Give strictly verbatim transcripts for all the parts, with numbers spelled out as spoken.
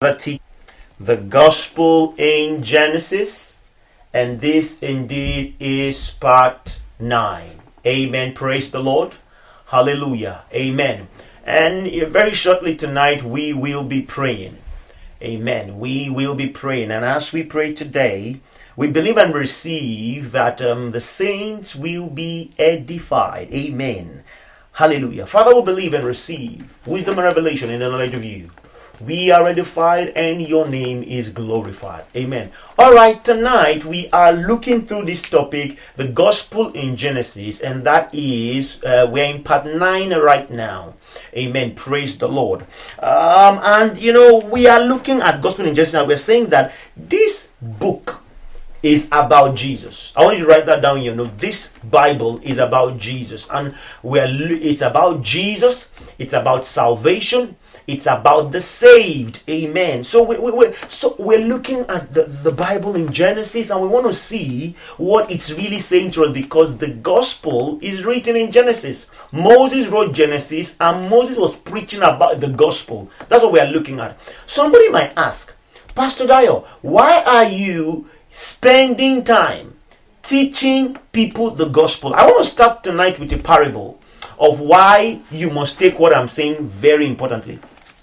The, the Gospel in Genesis, and this indeed is part nine. Amen. Praise the Lord. Hallelujah. Amen. And very shortly tonight we will be praying. Amen. We will be praying. And as we pray today, we believe and receive that um, the saints will be edified. Amen. Hallelujah. Father, we believe and receive wisdom and revelation in the knowledge of you. We are edified and your name is glorified. Amen. All right, tonight we are looking through this topic, the gospel in Genesis, and that is, uh, we're in part nine right now. Amen. Praise the Lord. Um, and, you know, we are looking at gospel in Genesis, and we're saying that this book is about Jesus. I want you to write that down. You know, this Bible is about Jesus, and we're it's about Jesus. It's about salvation. It's about the saved. Amen. So we, we, we so we're looking at the, the Bible in Genesis, and we want to see what it's really saying to us, because the gospel is written in Genesis. Moses wrote Genesis, and Moses was preaching about the gospel. That's what we are looking at. Somebody might ask, Pastor Dio, why are you spending time teaching people the gospel? I want to start tonight with a parable of why you must take what I'm saying very importantly.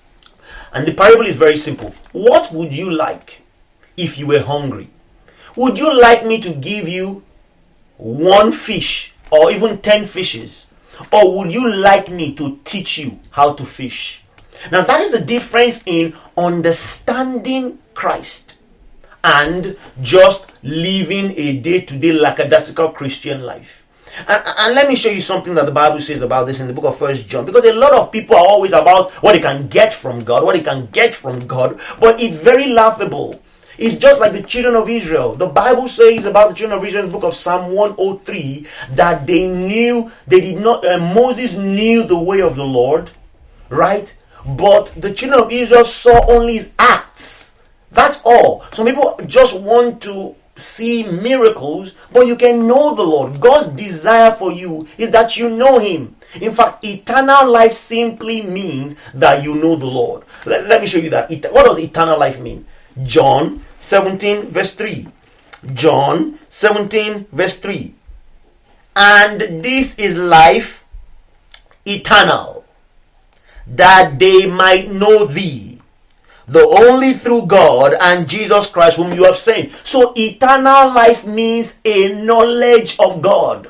And the parable is very simple. What would you like if you were hungry? Would you like me to give you one fish or even ten fishes? Or would you like me to teach you how to fish? Now that is the difference in understanding Christ and just living a day-to-day lackadaisical Christian life. And, and let me show you something that the Bible says about this in the book of First John. Because a lot of people are always about what they can get from God, what they can get from God. But it's very laughable. It's just like the children of Israel. The Bible says about the children of Israel in the book of Psalm one oh three that they knew, they did not, uh, Moses knew the way of the Lord, right? But the children of Israel saw only his acts. That's all. Some people just want to see miracles, but you can know the Lord. God's desire for you is that you know him. In fact, eternal life simply means that you know the Lord. Let, let me show you that. What does eternal life mean? John seventeen verse three. John seventeen verse three. And this is life eternal, that they might know thee, the only true God, and Jesus Christ whom you have sent. So eternal life means a knowledge of God.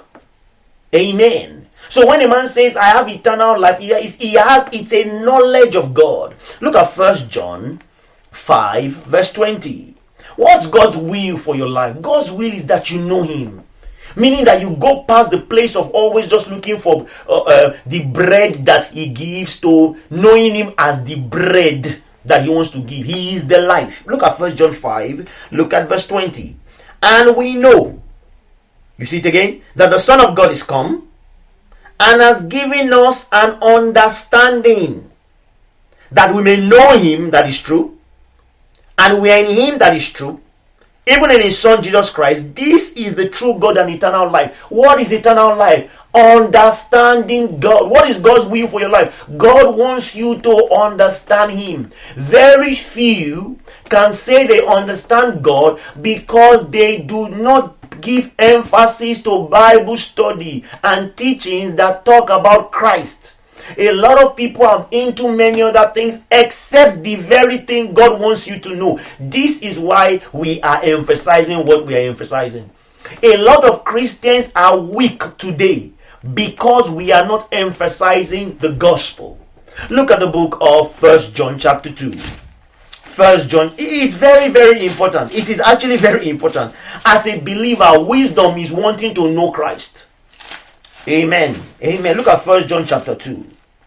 Amen. So when a man says, I have eternal life, he has, he has it's a knowledge of God. Look at First John five verse twenty. What's God's will for your life? God's will is that you know him. Meaning that you go past the place of always just looking for uh, uh, the bread that he gives, to knowing him as the bread that he wants to give. He is the life. Look at First John five. Look at verse twenty. And we know, you see it again, that the Son of God is come and has given us an understanding, that we may know him that is true, and we are in him that is true, even in his Son Jesus Christ. This is the true God and eternal life. What is eternal life? Understanding God. What is God's will for your life? God wants you to understand him. Very few can say they understand God because they do not give emphasis to Bible study and teachings that talk about Christ. A lot of people are into many other things except the very thing God wants you to know. This is why we are emphasizing what we are emphasizing. A lot of Christians are weak today because we are not emphasizing the gospel. Look at the book of First John chapter two. First John, it's very, very important. It is actually very important. As a believer, wisdom is wanting to know Christ. Amen. Amen. Look at First John chapter two.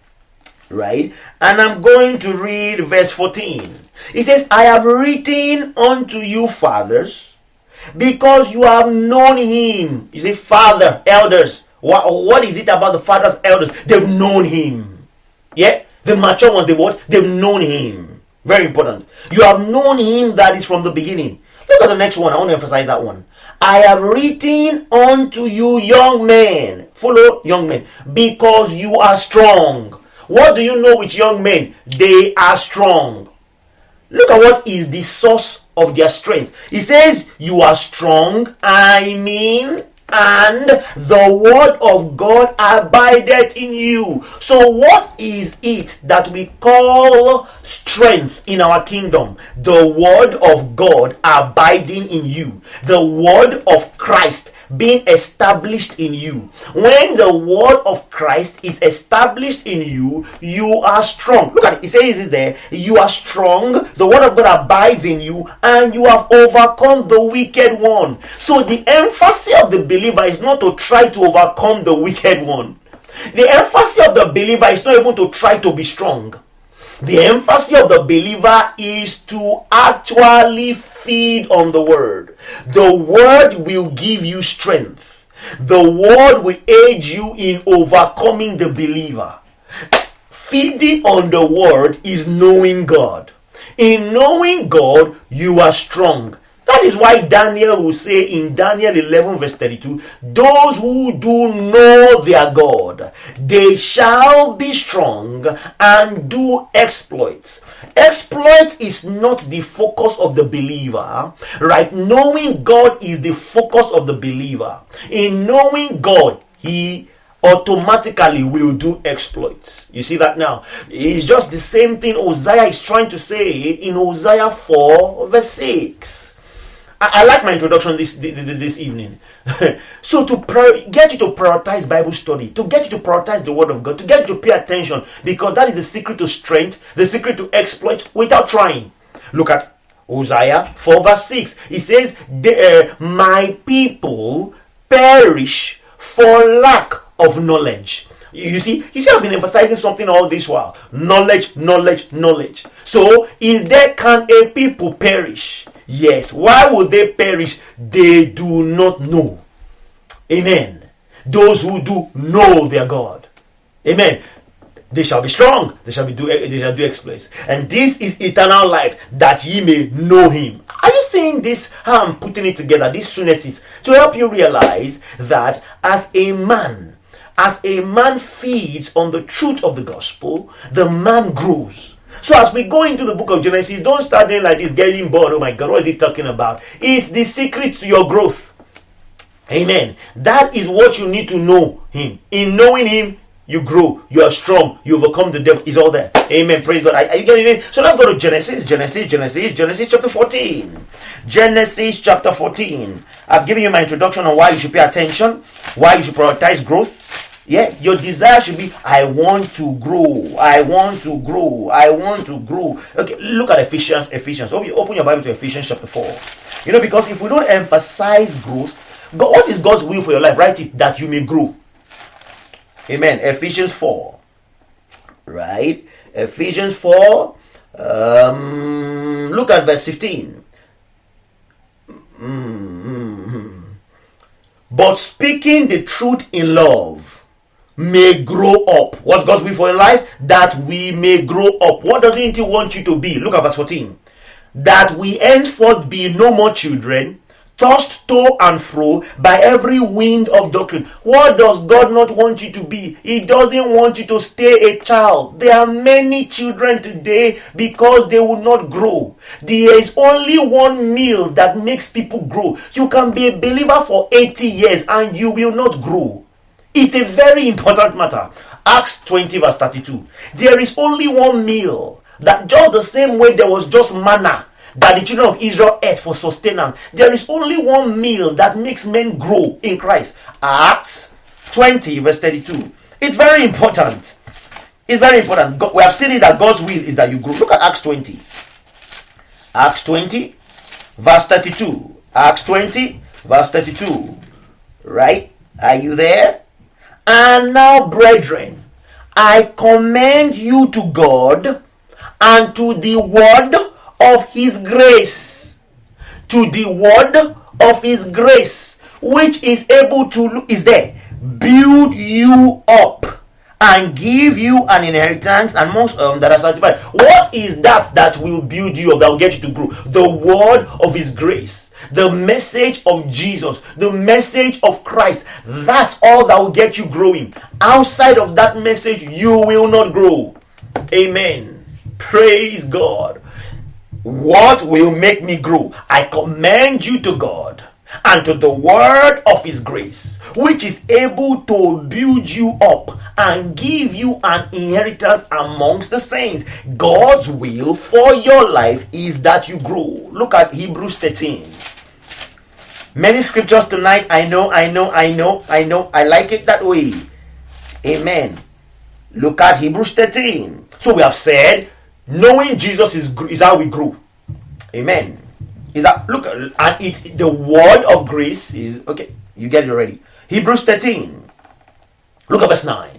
Right? And I'm going to read verse fourteen. It says, I have written unto you, fathers, because you have known him. You say, father, elders. What, what is it about the fathers, elders? They've known him. Yeah? The mature ones, they what? They've known him. Very important. You have known him that is from the beginning. Look at the next one. I want to emphasize that one. I have written unto you, young men. Follow, young men. Because you are strong. What do you know with young men? They are strong. Look at what is the source of their strength. He says, you are strong, I mean, and the word of God abideth in you. So what is it that we call strength in our kingdom? The word of God abiding in you. The word of Christ being established in you. When the word of Christ is established in you, you are strong. Look at it. It says it there. You are strong. The word of God abides in you, and you have overcome the wicked one. So the emphasis of the believer is not to try to overcome the wicked one. The emphasis of the believer is not even to try to be strong. The emphasis of the believer is to actually feed on the word. The word will give you strength. The word will aid you in overcoming the believer. Feeding on the word is knowing God. In knowing God, you are strong. That is why Daniel will say in Daniel eleven verse thirty-two, those who do know their God, they shall be strong and do exploits. Exploit is not the focus of the believer, right? Knowing God is the focus of the believer. In knowing God, he automatically will do exploits. You see that now? It's just the same thing Hosea is trying to say in Hosea four verse six. I, I like my introduction this this, this evening. So to prior, get you to prioritize Bible study, to get you to prioritize the Word of God, to get you to pay attention, because that is the secret to strength, the secret to exploit without trying. Look at Hosea four verse six. It says, uh, my people perish for lack of knowledge. You see, you see, I've been emphasizing something all this while. Knowledge, knowledge, knowledge. So, is there, can a people perish? Yes. Why would they perish? They do not know. Amen. Those who do know their God. Amen. They shall be strong. They shall be do. They shall do exploits. And this is eternal life, that ye may know Him. Are you seeing this? How I'm putting it together. These soonnesses to help you realize that as a man, as a man feeds on the truth of the gospel, the man grows. So as we go into the book of Genesis, don't start doing like this, getting bored. Oh my God, what is he talking about? It's the secret to your growth. Amen. That is what you need to know Him. In knowing Him, you grow, you are strong, you overcome the devil. Is all there. Amen. Praise God. Are, are you getting it? So let's go to Genesis, Genesis, Genesis, Genesis chapter fourteen. Genesis chapter fourteen. I've given you my introduction on why you should pay attention, why you should prioritize growth. Yeah, your desire should be, I want to grow, I want to grow, I want to grow. Okay, look at Ephesians, Ephesians. Open your Bible to Ephesians chapter four. You know, because if we don't emphasize growth, God, what is God's will for your life? Write it, that you may grow. Amen. Ephesians four. Right? Ephesians four. Um, look at verse fifteen. Mm-hmm. But speaking the truth in love may grow up. What's God's will for your life? That we may grow up. What does He want you to be? Look at verse fourteen. That we henceforth be no more children, tossed to and fro by every wind of doctrine. What does God not want you to be? He doesn't want you to stay a child. There are many children today because they will not grow. There is only one meal that makes people grow. You can be a believer for eighty years and you will not grow. It's a very important matter. Acts twenty verse thirty-two. There is only one meal, that just the same way there was just manna that the children of Israel ate for sustenance. There is only one meal that makes men grow in Christ. Acts twenty verse thirty-two. It's very important. It's very important. We have seen it that God's will is that you grow. Look at Acts twenty. Acts twenty verse thirty-two. Acts twenty verse thirty-two. Right? Are you there? And now, brethren, I commend you to God and to the word of His grace, to the word of His grace, which is able to, is there, build you up and give you an inheritance and most um, that are sanctified. What is that that will build you up, that will get you to grow? The word of His grace. The message of Jesus, the message of Christ. That's all that will get you growing. Outside of that message, you will not grow. Amen. Praise God. What will make me grow? I commend you to God and to the word of his grace, which is able to build you up and give you an inheritance amongst the saints. God's will for your life is that you grow. Look at Hebrews thirteen. Many scriptures tonight. I know, I know, I know, I know. I like it that way. Amen. Look at Hebrews thirteen. So we have said, knowing Jesus is, is how we grow. Amen. Is that, look, and it, the word of grace is, okay, you get it already. Hebrews thirteen. Look at verse nine.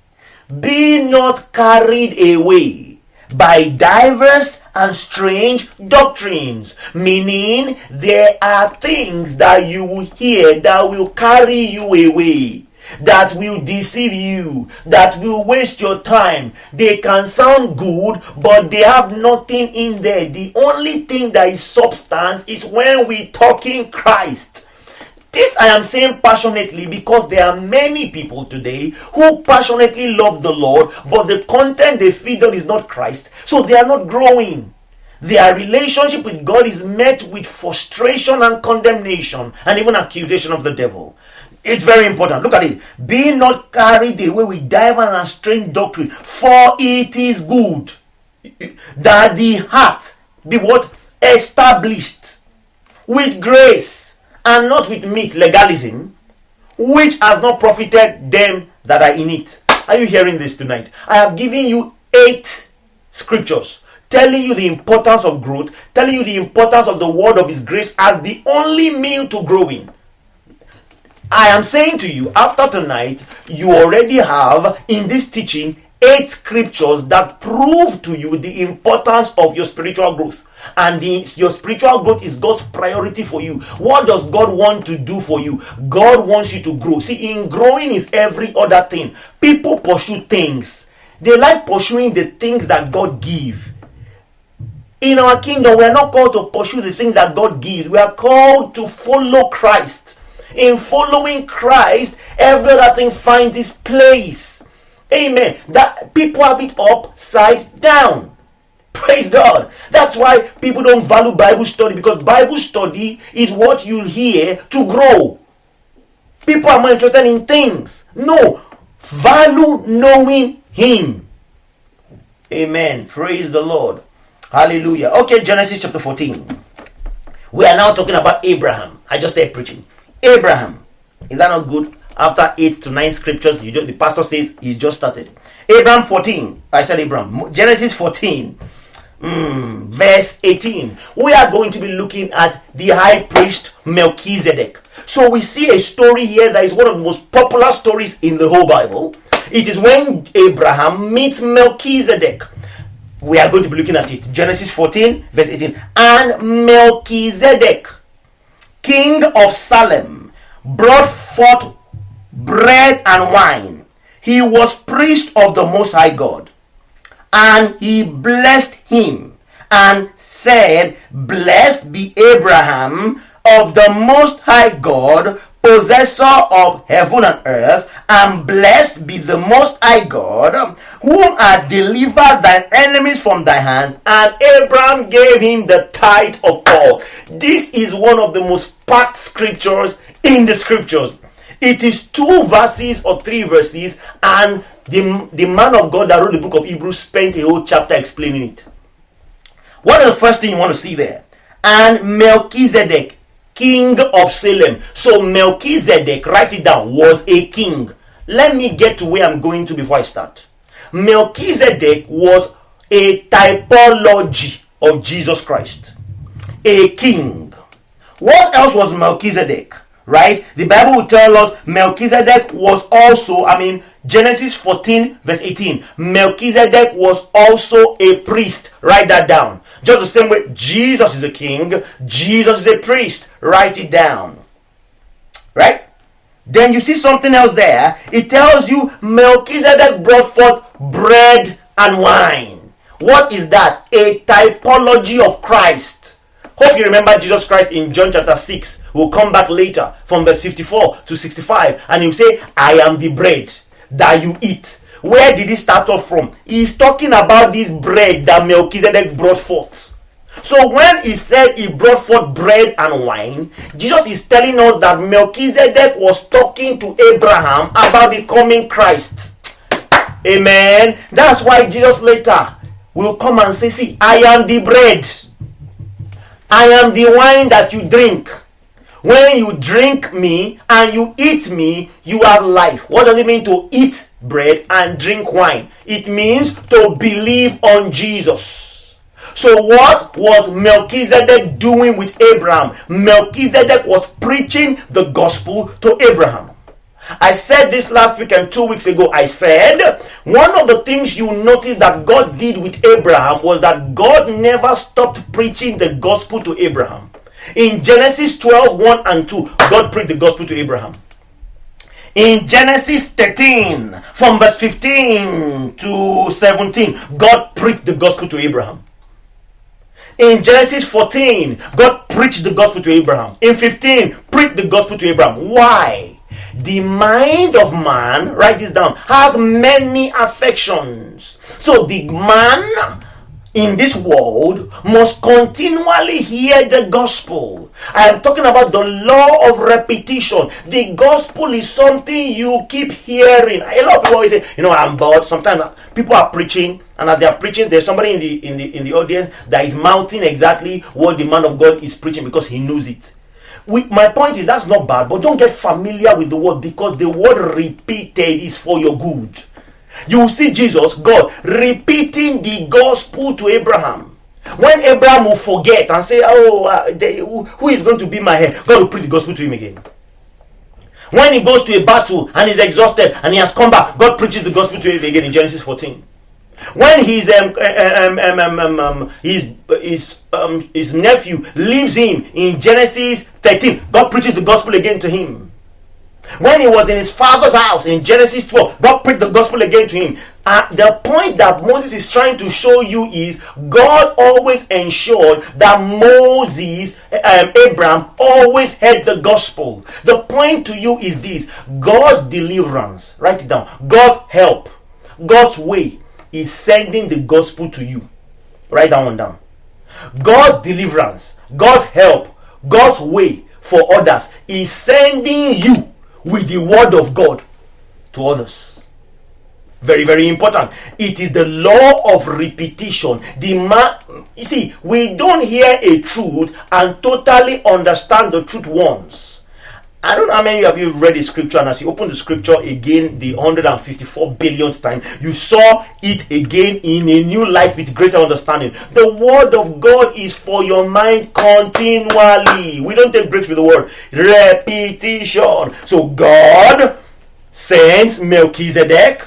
Be not carried away by diverse and strange doctrines, meaning there are things that you will hear that will carry you away, that will deceive you, that will waste your time. They can sound good, but they have nothing in there. The only thing that is substance is when we talk in Christ. This I am saying passionately because there are many people today who passionately love the Lord, but the content they feed on is not Christ, so they are not growing. Their relationship with God is met with frustration and condemnation and even accusation of the devil. It's very important. Look at it. Be not carried away with diverse and strange doctrine, for it is good that the heart be what? Established with grace, and not with meat, legalism, which has not profited them that are in it. Are you hearing this tonight? I have given you eight scriptures telling you the importance of growth, telling you the importance of the word of his grace as the only meal to growing. I am saying to you, after tonight, you already have in this teaching eight scriptures that prove to you the importance of your spiritual growth. And the, your spiritual growth is God's priority for you. What does God want to do for you? God wants you to grow. See, in growing is every other thing. People pursue things. They like pursuing the things that God gives. In our kingdom, we are not called to pursue the things that God gives. We are called to follow Christ. In following Christ, every other thing finds its place. Amen. That people have it upside down. Praise God. That's why people don't value Bible study, because Bible study is what you hear to grow. People are more interested in things. No. Value knowing him. Amen. Praise the Lord. Hallelujah. Okay, Genesis chapter fourteen. We are now talking about Abraham. I just started preaching. Abraham. Is that not good? After eight to nine scriptures, you just, the pastor says he just started. Abraham fourteen. I said Abraham. Genesis fourteen. Mm, verse eighteen. We are going to be looking at the high priest Melchizedek. So we see a story here that is one of the most popular stories in the whole Bible. It is when Abraham meets Melchizedek. We are going to be looking at it. Genesis fourteen, verse eighteen. And Melchizedek, king of Salem, brought forth bread and wine. He was priest of the Most High God. And he blessed him and said, Blessed be Abraham of the Most High God, possessor of heaven and earth, and blessed be the Most High God, whom hath delivered thine enemies from thy hand. And Abraham gave him the tithe of all. This is one of the most packed scriptures in the scriptures. It is two verses or three verses, and the, the man of God that wrote the book of Hebrews spent a whole chapter explaining it. What is the first thing you want to see there? And Melchizedek, king of Salem. So Melchizedek, write it down, was a king. Let me get to where I'm going to before I start. Melchizedek was a typology of Jesus Christ. A king. What else was Melchizedek? Right? The Bible will tell us Melchizedek was also, I mean, Genesis fourteen verse eighteen. Melchizedek was also a priest. Write that down. Just the same way Jesus is a king, Jesus is a priest. Write it down. Right? Then you see something else there. It tells you Melchizedek brought forth bread and wine. What is that? A typology of Christ. Hope you remember Jesus Christ in John chapter six. We'll come back later from verse fifty-four to sixty-five, and he'll say, I am the bread that you eat. Where did he start off from? He's talking about this bread that Melchizedek brought forth. So when he said he brought forth bread and wine, Jesus is telling us that Melchizedek was talking to Abraham about the coming Christ. Amen. That's why Jesus later will come and say, see, I am the bread. I am the wine that you drink. When you drink me and you eat me, you have life. What does it mean to eat bread and drink wine? It means to believe on Jesus. So what was Melchizedek doing with Abraham? Melchizedek was preaching the gospel to Abraham. I said this last week and two weeks ago. I said one of the things you notice that God did with Abraham was that God never stopped preaching the gospel to Abraham. In Genesis twelve, one and two, God preached the gospel to Abraham. In Genesis thirteen, from verse fifteen to seventeen, God preached the gospel to Abraham. In Genesis fourteen, God preached the gospel to Abraham. In fifteen, preached the gospel to Abraham. Why? The mind of man, write this down, has many affections. So the man in this world must continually hear the gospel. I am talking about the law of repetition. The gospel is something you keep hearing. A lot of people always say, you know, I'm bored. Sometimes people are preaching, and as they are preaching, there's somebody in the in the in the audience that is mouthing exactly what the man of God is preaching because he knows it. We, my point is that's not bad, but don't get familiar with the word, because the word repeated is for your good. You will see Jesus, God, repeating the gospel to Abraham. When Abraham will forget and say, oh, uh, they, who, who is going to be my heir? God will preach the gospel to him again. When he goes to a battle and is exhausted and he has come back, God preaches the gospel to him again in Genesis fourteen. When his um, um, um, um, um, um, his his um, his nephew leaves him in Genesis thirteen, God preaches the gospel again to him. When he was in his father's house in Genesis twelve, God preached the gospel again to him. Uh, the point that Moses is trying to show you is God always ensured that Moses, um, Abraham, always heard the gospel. The point to you is this: God's deliverance, write it down, God's help, God's way is sending the gospel to you. Write that one down. God's deliverance, God's help, God's way for others is sending you with the word of God to others. Very, very important. It is the law of repetition. The man, you see, we don't hear a truth and totally understand the truth once. I don't know how many of you read the scripture, and as you open the scripture again the one hundred fifty-four billionth time, you saw it again in a new light with greater understanding. The word of God is for your mind continually. We don't take breaks with the word. Repetition. So God sends Melchizedek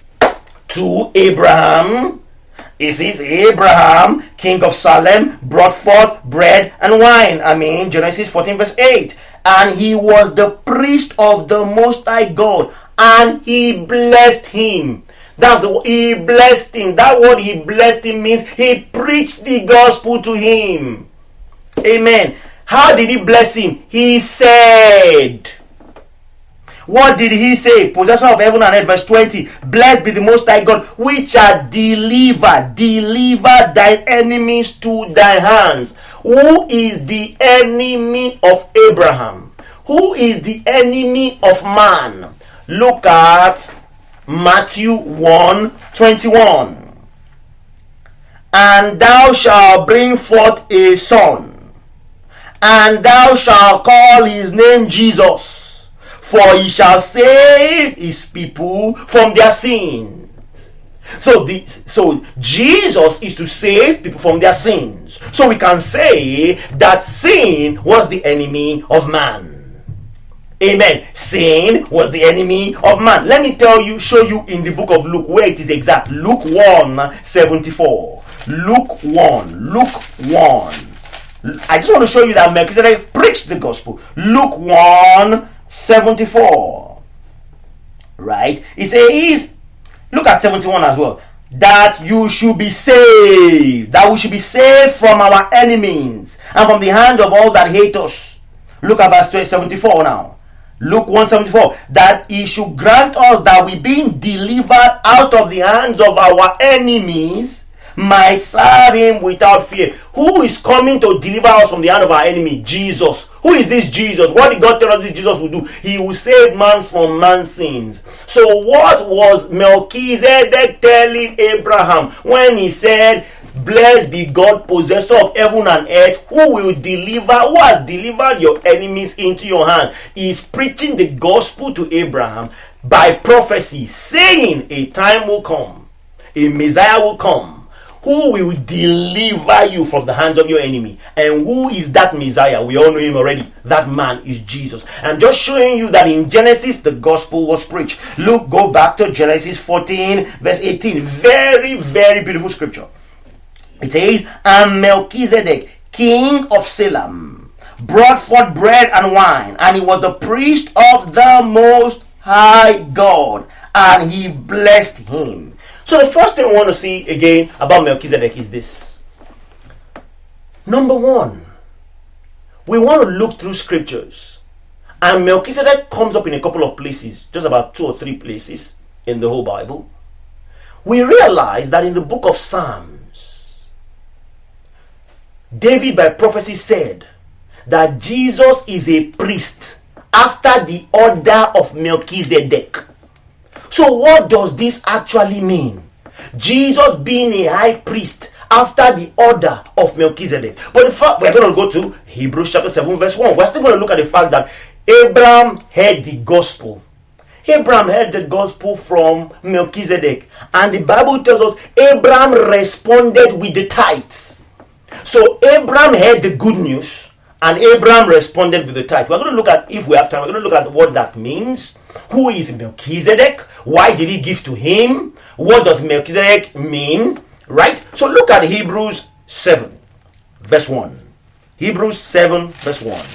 to Abraham. It says Abraham, king of Salem, brought forth bread and wine. I mean, Genesis fourteen verse eight. And he was the priest of the Most High God, and he blessed him. That's the he blessed him. That word he blessed him means he preached the gospel to him. Amen. How did he bless him? He said, what did he say? Possessor of heaven and earth, verse twenty. Blessed be the Most High God, which are delivered, deliver thine enemies to thy hands. Who is the enemy of Abraham? Who is the enemy of man? Look at Matthew one twenty-one. And thou shalt bring forth a son, and thou shalt call his name Jesus, for he shall save his people from their sins. So, the, so Jesus is to save people from their sins. So we can say that sin was the enemy of man. Amen. Sin was the enemy of man. Let me tell you, show you in the book of Luke where it is exact. Luke one seventy-four. Luke one. Luke one. I just want to show you that Melchizedek preached the gospel. Luke one seventy-four. Right? It says, look at seventy-one as well. That you should be saved. That we should be saved from our enemies and from the hand of all that hate us. Look at verse seventy-four now. Luke one seventy-four. That he should grant us that we being delivered out of the hands of our enemies might serve him without fear. Who is coming to deliver us from the hand of our enemy? Jesus. Who is this Jesus? What did God tell us this Jesus will do? He will save man from man's sins. So what was Melchizedek telling Abraham when he said, blessed be God, possessor of heaven and earth, who will deliver, who has delivered your enemies into your hand? He is preaching the gospel to Abraham by prophecy, saying a time will come, a Messiah will come, who will deliver you from the hands of your enemy. And who is that Messiah? We all know him already. That man is Jesus. I'm just showing you that in Genesis the gospel was preached. Look, go back to Genesis fourteen verse eighteen. Very, very beautiful scripture. It says, and Melchizedek, king of Salem, brought forth bread and wine, and he was the priest of the Most High God, and he blessed him. So the first thing we want to see again about Melchizedek is this. Number one, we want to look through scriptures, and Melchizedek comes up in a couple of places, just about two or three places in the whole Bible. We realize that in the book of Psalms, David by prophecy said that Jesus is a priest after the order of Melchizedek. So what does this actually mean? Jesus being a high priest after the order of Melchizedek. But the fact, we're going to go to Hebrews chapter seven verse one. We're still going to look at the fact that Abraham heard the gospel. Abraham heard the gospel from Melchizedek. And the Bible tells us Abraham responded with the tithes. So Abraham heard the good news and Abraham responded with the tithe. We're going to look at, if we have time, we're going to look at what that means. Who is Melchizedek? Why did he give to him? What does Melchizedek mean? Right? So look at Hebrews seven verse one. Hebrews seven verse one.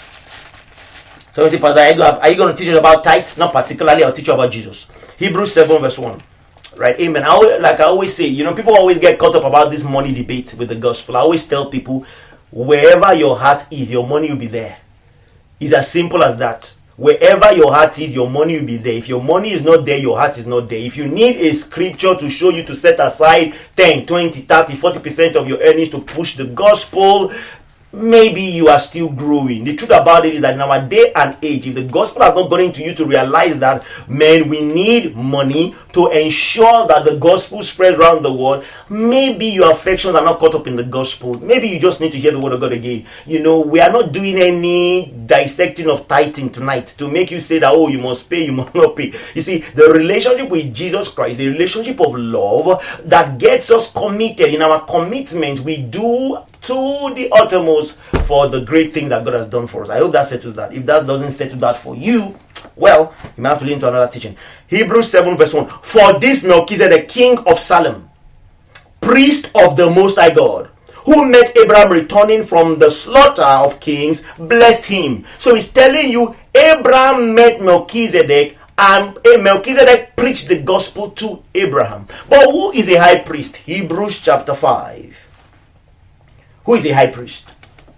So you say, Pastor, are you going to teach us about tithe? Not particularly, I'll teach you about Jesus. Hebrews seven verse one. Right? Amen. I always, like I always say, you know, people always get caught up about this money debate with the gospel. I always tell people, wherever your heart is, your money will be there. It's as simple as that. Wherever your heart is, your money will be there. If your money is not there, your heart is not there. If you need a scripture to show you to set aside ten, twenty, thirty, forty percent of your earnings to push the gospel, maybe you are still growing. The truth about it is that in our day and age, if the gospel has not gotten to you to realize that, man, we need money to ensure that the gospel spreads around the world, maybe your affections are not caught up in the gospel. Maybe you just need to hear the word of God again. You know, we are not doing any dissecting of tithing tonight to make you say that, oh, you must pay, you must not pay. You see, the relationship with Jesus Christ, the relationship of love that gets us committed. In our commitment, we do to the uttermost for the great thing that God has done for us. I hope that settles that. If that doesn't settle that for you, well, you might have to lean to another teaching. Hebrews seven verse one. For this Melchizedek, king of Salem, priest of the Most High God, who met Abraham returning from the slaughter of kings, blessed him. So he's telling you, Abraham met Melchizedek, and Melchizedek preached the gospel to Abraham. But who is a high priest? Hebrews chapter five. Who is the high priest?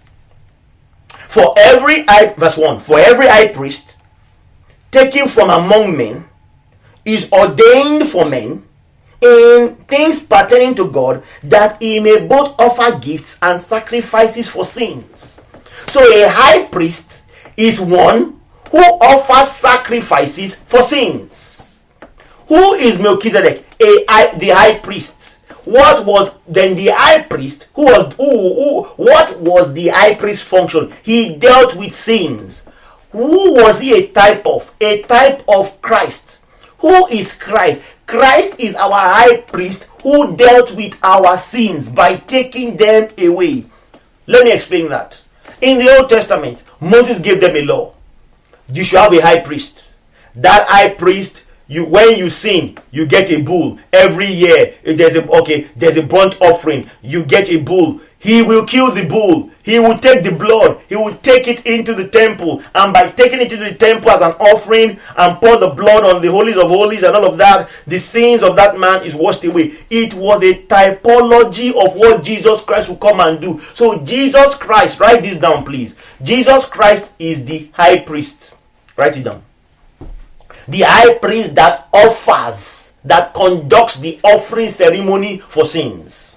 For every high, verse one, for every high priest taken from among men is ordained for men in things pertaining to God, that he may both offer gifts and sacrifices for sins. So a high priest is one who offers sacrifices for sins. Who is Melchizedek? A, the high priest. What was then the high priest? Who was who, who? What was the high priest's function? He dealt with sins. Who was he a type of? A type of Christ. Who is Christ? Christ is our high priest who dealt with our sins by taking them away. Let me explain that. In the Old Testament, Moses gave them a law. You should have a high priest. That high priest, You when you sin, you get a bull every year. If there's a okay, there's a burnt offering. You get a bull. He will kill the bull. He will take the blood. He will take it into the temple, and by taking it into the temple as an offering and pour the blood on the holies of holies and all of that, the sins of that man is washed away. It was a typology of what Jesus Christ will come and do. So Jesus Christ, write this down, please. Jesus Christ is the high priest. Write it down. The high priest that offers, that conducts the offering ceremony for sins.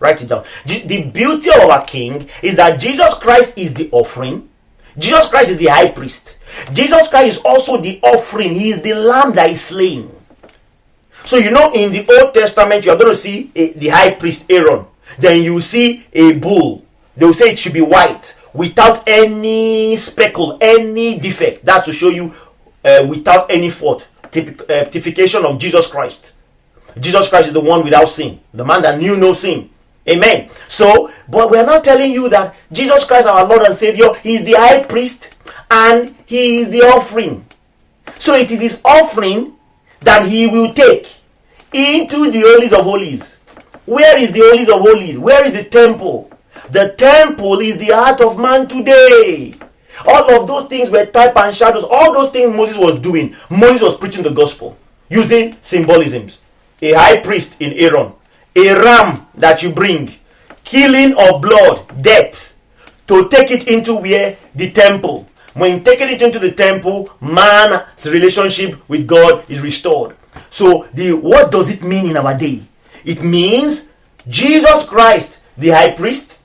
Write it down. The beauty of our King is that Jesus Christ is the offering. Jesus Christ is the high priest. Jesus Christ is also the offering. He is the lamb that is slain. So you know, in the Old Testament, you are going to see a, the high priest Aaron. Then you see a bull. They will say it should be white, without any speckle, any defect. That's to show you uh, without any fault. Typ- uh, typification of Jesus Christ. Jesus Christ is the one without sin, the man that knew no sin. Amen. So, but we are not telling you that Jesus Christ, our Lord and Savior, He is the high priest and He is the offering. So it is His offering that He will take into the holies of holies. Where is the holies of holies? Where is the temple? The temple is the heart of man today. All of those things were type and shadows. All those things Moses was doing. Moses was preaching the gospel using symbolisms. A high priest in Aaron. A ram that you bring, killing of blood, death, to take it into where? The temple. When taking it into the temple, man's relationship with God is restored. So, the what does it mean in our day? It means Jesus Christ, the high priest,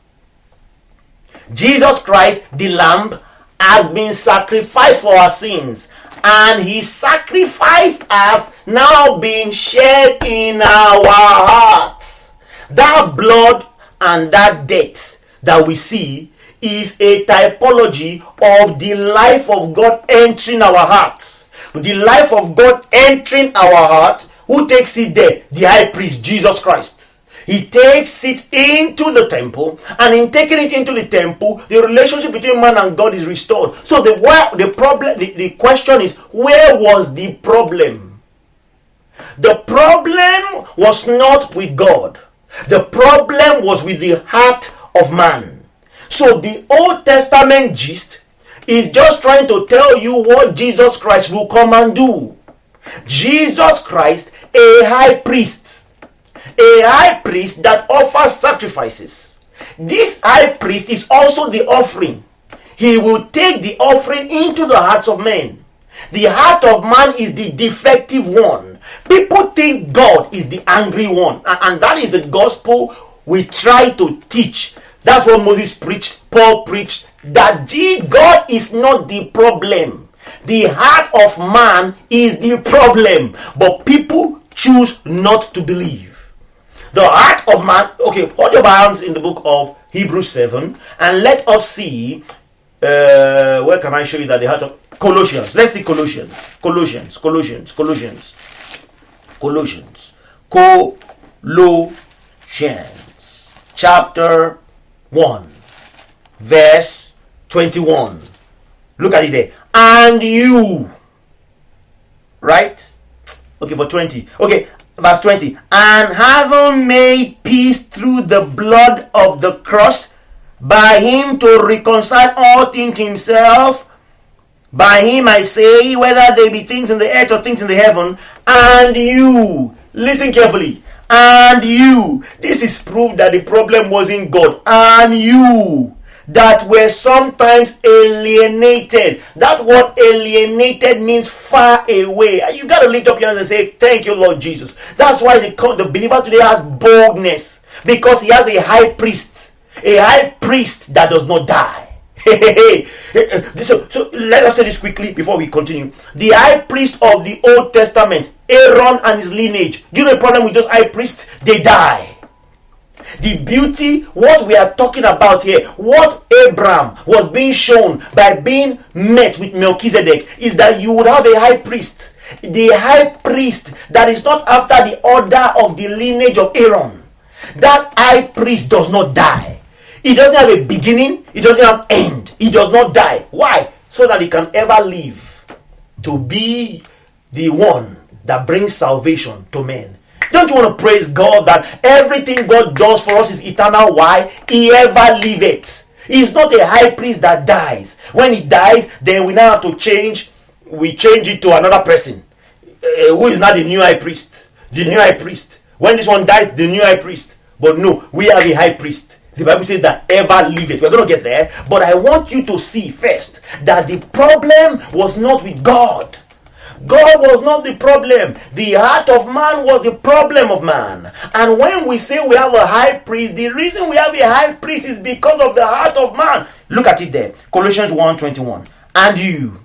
Jesus Christ, the lamb, has been sacrificed for our sins. And His sacrifice has now been shed in our hearts. That blood and that death that we see is a typology of the life of God entering our hearts. The life of God entering our heart. Who takes it there? The high priest, Jesus Christ. He takes it into the temple, and in taking it into the temple, the relationship between man and God is restored. So the where, the problem, the, the question is, where was the problem? The problem was not with God. The problem was with the heart of man. So the Old Testament gist is just trying to tell you what Jesus Christ will come and do. Jesus Christ, a high priest. A high priest that offers sacrifices. This high priest is also the offering. He will take the offering into the hearts of men. The heart of man is the defective one. People think God is the angry one. And that is the gospel we try to teach. That's what Moses preached, Paul preached. That God is not the problem. The heart of man is the problem. But people choose not to believe. The heart of man. Okay, hold your Bibles in the book of Hebrews seven, and let us see. Uh, where can I show you that the heart of Colossians? Let's see Colossians. Colossians. Colossians. Colossians. Colossians. Colossians. Chapter one, verse twenty-one. Look at it there. And you. Right? Okay, for twenty. Okay. Verse twenty, and having made peace through the blood of the cross, by Him to reconcile all things to Himself. By Him I say, whether they be things in the earth or things in the heaven. And you, listen carefully, and you, this is proof that the problem wasn't God. And you, that were sometimes alienated. That word alienated means far away. You got to lift up your hands and say, thank you, Lord Jesus. That's why the, the believer today has boldness. Because he has a high priest. A high priest that does not die. so, so let us say this quickly before we continue. The high priest of the Old Testament, Aaron and his lineage. Do you know the problem with those high priests? They die. The beauty, what we are talking about here, what Abraham was being shown by being met with Melchizedek, is that you would have a high priest. The high priest that is not after the order of the lineage of Aaron. That high priest does not die. He doesn't have a beginning. He doesn't have end. He does not die. Why? So that he can ever live to be the one that brings salvation to men. Don't you want to praise God that everything God does for us is eternal? Why? He ever liveth. He is not a high priest that dies. When he dies, then we now have to change. We change it to another person. Uh, who is not the new high priest? The new high priest. When this one dies, the new high priest. But no, we have a high priest. The Bible says that ever liveth. We're going to get there. But I want you to see first that the problem was not with God. God was not the problem. The heart of man was the problem of man. And when we say we have a high priest, the reason we have a high priest is because of the heart of man. Look at it there. Colossians one twenty-one. And you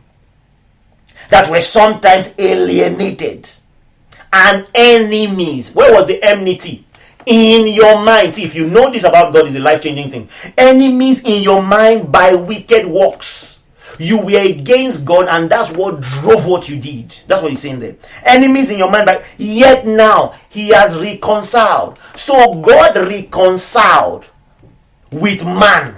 that were sometimes alienated and enemies. Where was the enmity? In your mind. See, if you know this about God, it's a life-changing thing. Enemies in your mind by wicked works. You were against God, and that's what drove what you did. That's what he's saying there. Enemies in your mind, but yet now he has reconciled. So God reconciled with man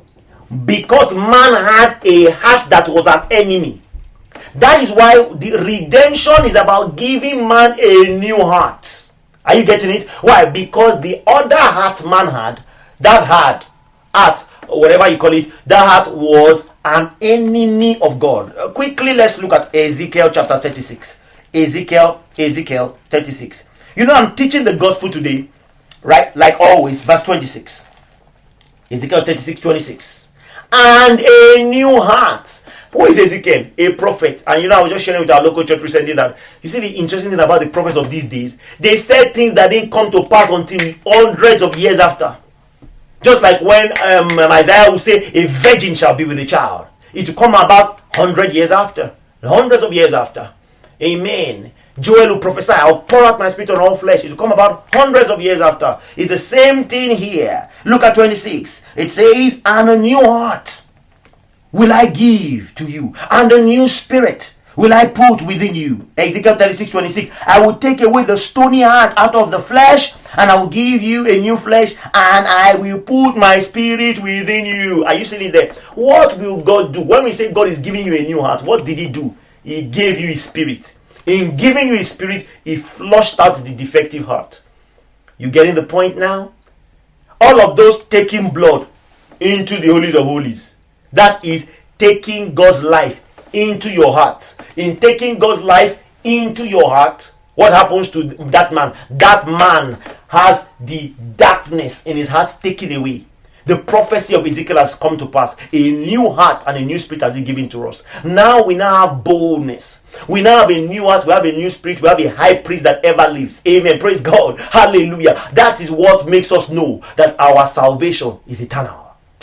because man had a heart that was an enemy. That is why the redemption is about giving man a new heart. Are you getting it? Why? Because the other heart man had, that heart, heart, or whatever you call it, that heart was an enemy of God. Uh, quickly, let's look at Ezekiel chapter thirty-six. Ezekiel, Ezekiel thirty-six. You know, I'm teaching the gospel today, right? Like always, verse twenty-six. Ezekiel thirty-six, twenty-six. And a new heart. Who is Ezekiel? A prophet. And you know, I was just sharing with our local church recently that, you see the interesting thing about the prophets of these days, they said things that didn't come to pass until hundreds of years after. Just like when um, Isaiah will say, a virgin shall be with a child. It will come about hundred years after. Hundreds of years after. Amen. Joel will prophesy, I'll pour out my spirit on all flesh. It will come about hundreds of years after. It's the same thing here. Look at twenty-six. It says, and a new heart will I give to you, and a new spirit will I put within you. Ezekiel thirty-six, twenty-six. I will take away the stony heart out of the flesh, and I will give you a new flesh, and I will put my spirit within you. Are you seeing it there? What will God do? When we say God is giving you a new heart, what did he do? He gave you his spirit. In giving you his spirit, he flushed out the defective heart. You getting the point now? All of those taking blood into the holies of holies. That is taking God's life into your heart. In taking God's life into your heart, what happens to that man? That man has the darkness in his heart taken away. The prophecy of Ezekiel has come to pass. A new heart and a new spirit has he given to us. Now we now have boldness. We now have a new heart. We have a new spirit. We have a high priest that ever lives. Amen. Praise God. Hallelujah. That is what makes us know that our salvation is eternal.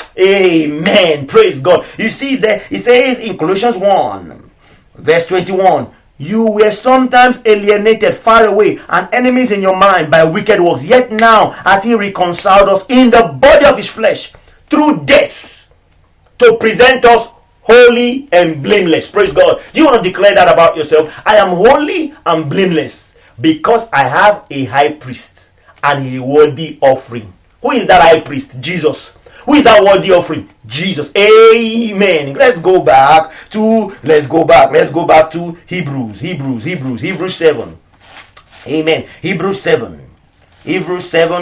Amen. Praise God. You see there, it says in Colossians one, verse twenty-one, you were sometimes alienated, far away, and enemies in your mind by wicked works. Yet now hath he reconciled us in the body of his flesh through death to present us holy and blameless. Praise God. Do you want to declare that about yourself? I am holy and blameless because I have a high priest and a worthy offering. Who is that high priest? Jesus. Who is that worthy offering? Jesus. Amen. Let's go back to, let's go back, let's go back to Hebrews, Hebrews, Hebrews, Hebrews seven. Amen. Hebrews seven. Hebrews seven.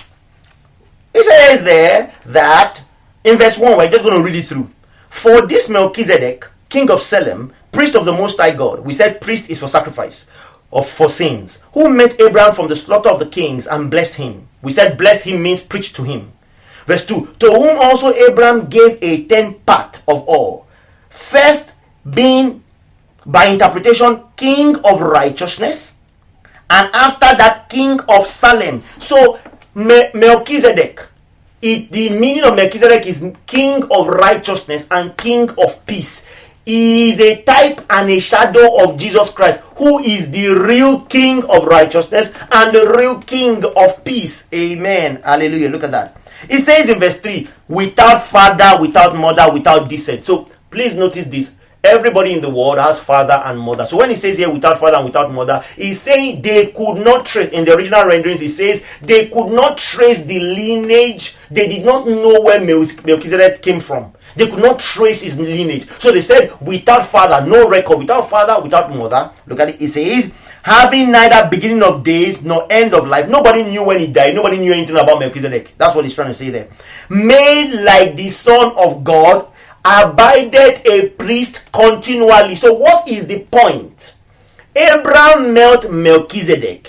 It says there that, in verse one, we're just going to read it through. For this Melchizedek, king of Salem, priest of the Most High God, we said priest is for sacrifice, of for sins, who met Abraham from the slaughter of the kings and blessed him. We said bless him means preach to him. Verse two, to whom also Abraham gave a tenth part of all, first being by interpretation king of righteousness, and after that king of Salem. So Me- Melchizedek, it, the meaning of Melchizedek is king of righteousness and king of peace. He is a type and a shadow of Jesus Christ, who is the real king of righteousness and the real king of peace. Amen. Hallelujah. Look at that. It says in verse three, without father, without mother, without descent. So please notice this. Everybody in the world has father and mother. So when he says here without father and without mother, he's saying they could not trace. In the original renderings, he says they could not trace the lineage. They did not know where Melchizedek came from. They could not trace his lineage. So they said without father, no record. Without father, without mother. Look at it. It says, having neither beginning of days nor end of life. Nobody knew when he died. Nobody knew anything about Melchizedek. That's what he's trying to say there. Made like the Son of God, abided a priest continually. So what is the point? Abraham met Melchizedek.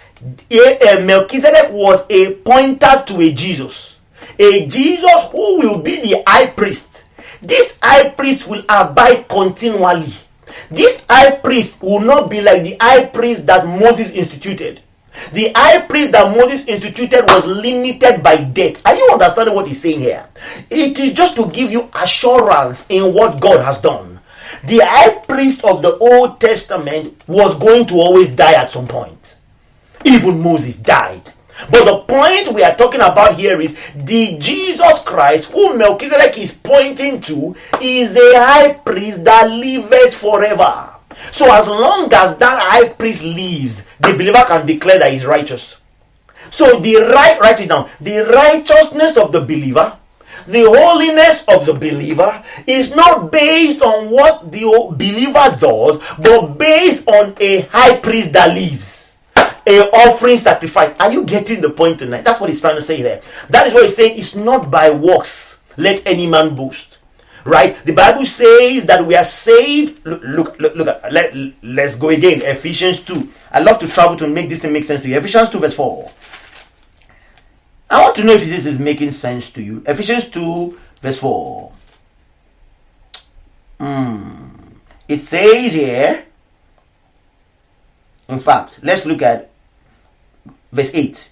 Melchizedek was a pointer to a Jesus. A Jesus who will be the high priest. This high priest will abide continually. This high priest will not be like the high priest that Moses instituted. The high priest that Moses instituted was limited by death. Are you understanding what he's saying here? It is just to give you assurance in what God has done. The high priest of the Old Testament was going to always die at some point. Even Moses died. But the point we are talking about here is the Jesus Christ, whom Melchizedek is pointing to, is a high priest that lives forever. So as long as that high priest lives, the believer can declare that he's righteous. So the right, write it down, the righteousness of the believer, the holiness of the believer is not based on what the believer does, but based on a high priest that lives. A offering sacrifice. Are you getting the point tonight? That's what he's trying to say there. That is what he's saying. It's not by works, let any man boast. Right? The Bible says that we are saved. Look, look, look, look at, let, let's go again. Ephesians two. I love to travel to make this thing make sense to you. Ephesians two verse four. I want to know if this is making sense to you. Ephesians two verse four. Hmm. It says here, in fact, let's look at verse eight.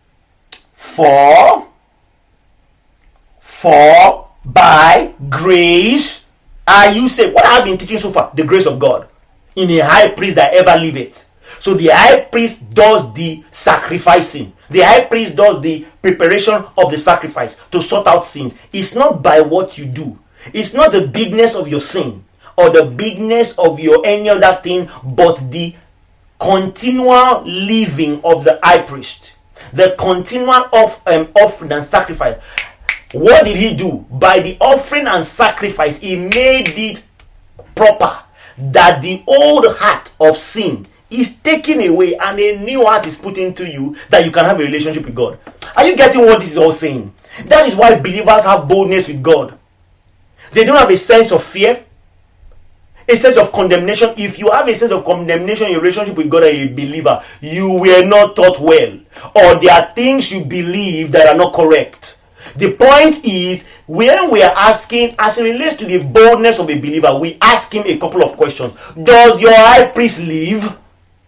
For, for by grace are you saved. What I have been teaching so far? The grace of God in a high priest that ever liveth. So the high priest does the sacrificing. The high priest does the preparation of the sacrifice to sort out sins. It's not by what you do. It's not the bigness of your sin or the bigness of your any other thing, but the continual living of the high priest, the continual of, um, offering and sacrifice. What did he do? By the offering and sacrifice, he made it proper that the old heart of sin is taken away and a new heart is put into you, that you can have a relationship with God. Are you getting what this is all saying? That is why believers have boldness with God. They don't have a sense of fear, a sense of condemnation. If you have a sense of condemnation in your relationship with God as a believer, you were not taught well, or there are things you believe that are not correct. The point is, when we are asking, as it relates to the boldness of a believer, we ask him a couple of questions. Does your high priest live?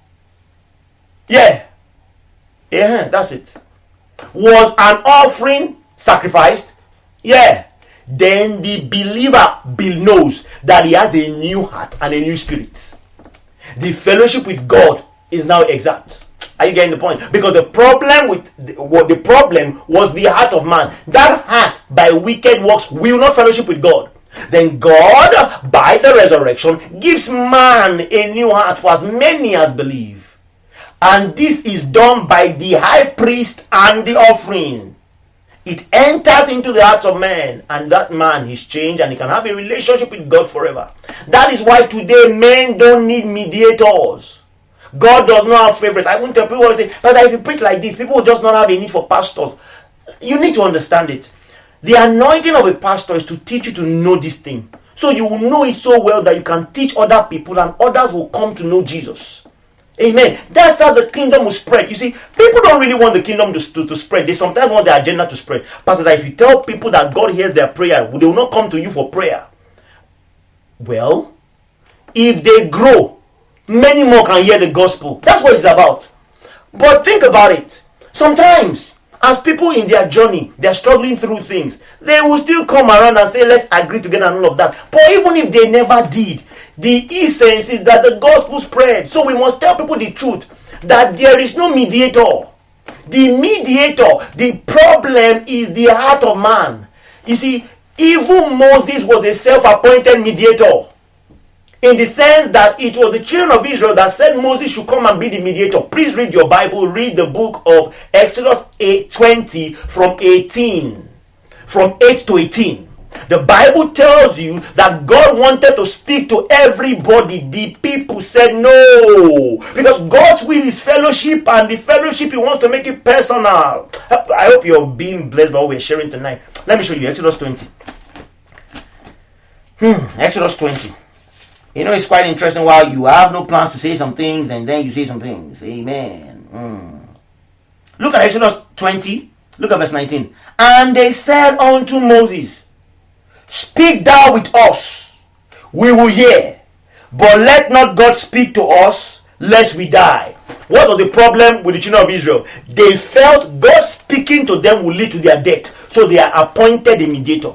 Yeah. Yeah, that's it. Was an offering sacrificed? Yeah. Then the believer knows that he has a new heart and a new spirit. The fellowship with God is now exact. Are you getting the point? Because the problem with the, what the problem was the heart of man. That heart by wicked works will not fellowship with God. Then God, by the resurrection, gives man a new heart for as many as believe. And this is done by the high priest and the offering. It enters into the heart of man, and that man is changed and he can have a relationship with God forever. That is why today men don't need mediators. God does not have favorites. I won't tell people, say, but if you preach like this, people will just not have a need for pastors. You need to understand it. The anointing of a pastor is to teach you to know this thing. So you will know it so well that you can teach other people and others will come to know Jesus. Amen. That's how the kingdom will spread. You see, people don't really want the kingdom to, to, to spread. They sometimes want their agenda to spread. Pastor, if you tell people that God hears their prayer, they will not come to you for prayer. Well, if they grow, many more can hear the gospel. That's what it's about. But think about it. Sometimes, as people in their journey, they're struggling through things, they will still come around and say, let's agree together and all of that. But even if they never did, the essence is that the gospel spread. So we must tell people the truth, that there is no mediator. The mediator, the problem is the heart of man. You see, even Moses was a self-appointed mediator, in the sense that it was the children of Israel that said Moses should come and be the mediator. Please read your Bible. Read the book of Exodus eight twenty from eighteen. From eight to eighteen. The Bible tells you that God wanted to speak to everybody. The people said no. Because God's will is fellowship, and the fellowship He wants to make it personal. I hope you're being blessed by what we're sharing tonight. Let me show you Exodus twenty. Hmm, Exodus twenty. You know, it's quite interesting. While you have no plans to say some things, and then you say some things. Amen. Mm. Look at Exodus twenty. Look at verse nineteen. And they said unto Moses, speak thou with us, we will hear. But let not God speak to us, lest we die. What was the problem with the children of Israel? They felt God speaking to them will lead to their death. So they are appointed a mediator.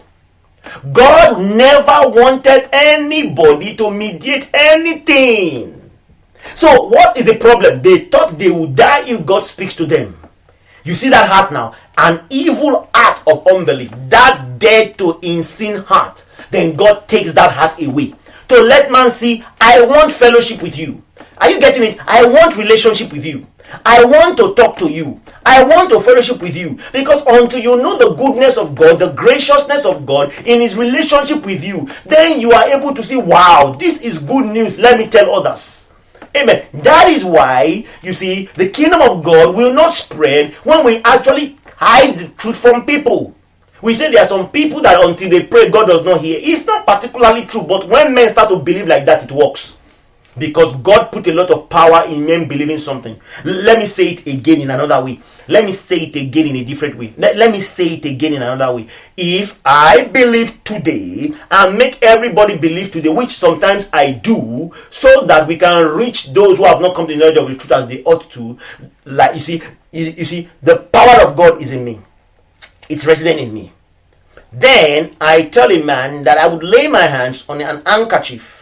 God never wanted anybody to mediate anything. So what is the problem? They thought they would die if God speaks to them. You see that heart now? An evil heart of unbelief. That dead to in sin heart. Then God takes that heart away. To let man see, I want fellowship with you. Are you getting it? I want relationship with you. I want to talk to you. I want to fellowship with you. Because until you know the goodness of God, the graciousness of God in his relationship with you, then you are able to see, wow, this is good news. Let me tell others. Amen. That is why, you see, the kingdom of God will not spread when we actually hide the truth from people. We say there are some people that until they pray, God does not hear. It's not particularly true, but when men start to believe like that, it works. Because God put a lot of power in men believing something. L- let me say it again in another way. Let me say it again in a different way. Let, let me say it again in another way. If I believe today and make everybody believe today, which sometimes I do, so that we can reach those who have not come to the knowledge of the truth as they ought to, like you see, you, you see, the power of God is in me. It's resident in me. Then I tell a man that I would lay my hands on an handkerchief,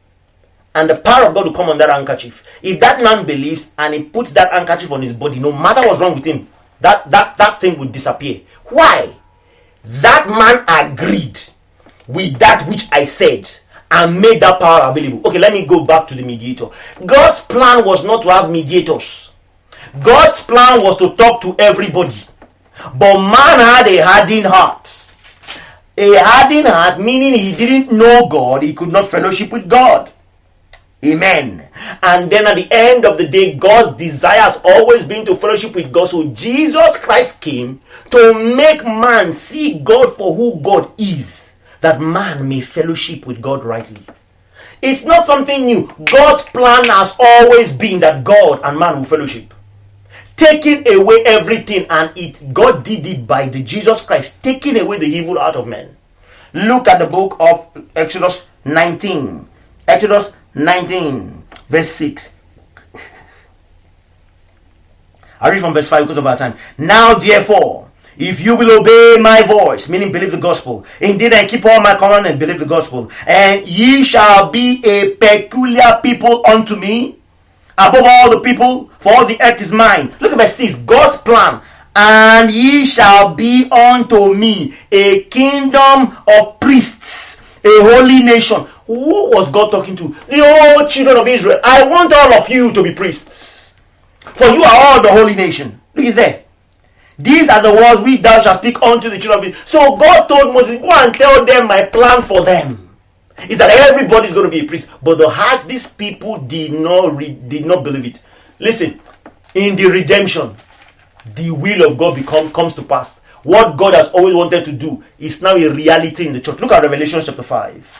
and the power of God will come on that handkerchief. If that man believes and he puts that handkerchief on his body, no matter what's wrong with him, that, that, that thing will disappear. Why? That man agreed with that which I said and made that power available. Okay, let me go back to the mediator. God's plan was not to have mediators. God's plan was to talk to everybody. But man had a hardened heart. A hardened heart, meaning he didn't know God, he could not fellowship with God. Amen. And then at the end of the day, God's desire has always been to fellowship with God. So Jesus Christ came to make man see God for who God is, that man may fellowship with God rightly. It's not something new. God's plan has always been that God and man will fellowship. Taking away everything, and it God did it by the Jesus Christ, taking away the evil out of men. Look at the book of Exodus nineteen. Exodus nineteen, verse six. I read from verse five because of our time. Now therefore, if you will obey my voice, meaning believe the gospel, indeed and keep all my commandments and believe the gospel, and ye shall be a peculiar people unto me, above all the people, for all the earth is mine. Look at verse six, God's plan. And ye shall be unto me a kingdom of priests, a holy nation. Who was God talking to? The whole children of Israel. I want all of you to be priests, for you are all the holy nation. Look, it's there. These are the words which thou shalt speak unto the children of Israel. So God told Moses, go and tell them my plan for them is that everybody is going to be a priest. But the heart, these people did not re- did not believe it. Listen, in the redemption, the will of God become comes to pass. What God has always wanted to do is now a reality in the church. Look at Revelation chapter five.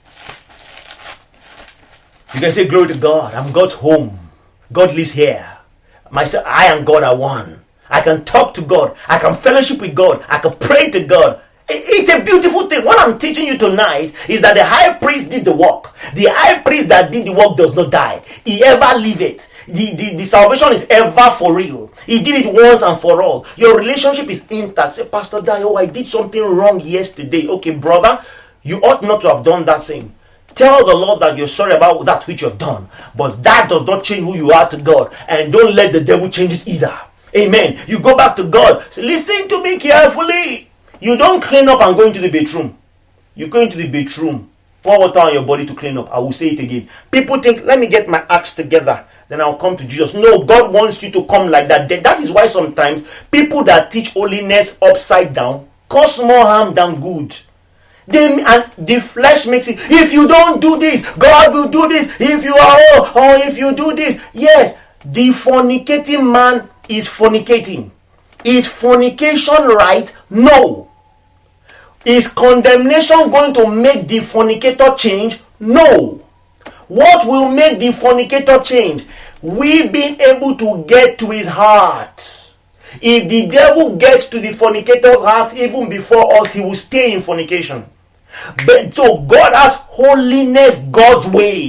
You can say, glory to God. I'm God's home. God lives here. Myself, I and God are one. I can talk to God. I can fellowship with God. I can pray to God. It's a beautiful thing. What I'm teaching you tonight is that the high priest did the work. The high priest that did the work does not die. He ever liveth. The, the, the salvation is ever for real. He did it once and for all. Your relationship is intact. Say, Pastor Dio, I did something wrong yesterday. Okay, brother, you ought not to have done that thing. Tell the Lord that you're sorry about that which you have done. But that does not change who you are to God. And don't let the devil change it either. Amen. You go back to God. Say, listen to me carefully. You don't clean up and go into the bedroom. You go into the bedroom, pour water on your body to clean up. I will say it again. People think, let me get my acts together, then I'll come to Jesus. No, God wants you to come like that. That is why sometimes people that teach holiness upside down cause more harm than good. They, and the flesh makes it. If you don't do this, God will do this. If you are oh, or if you do this. Yes, the fornicating man is fornicating. Is fornication right? No. Is condemnation going to make the fornicator change? No. What will make the fornicator change? We being able to get to his heart. If the devil gets to the fornicator's heart even before us, he will stay in fornication. But so God has holiness God's way.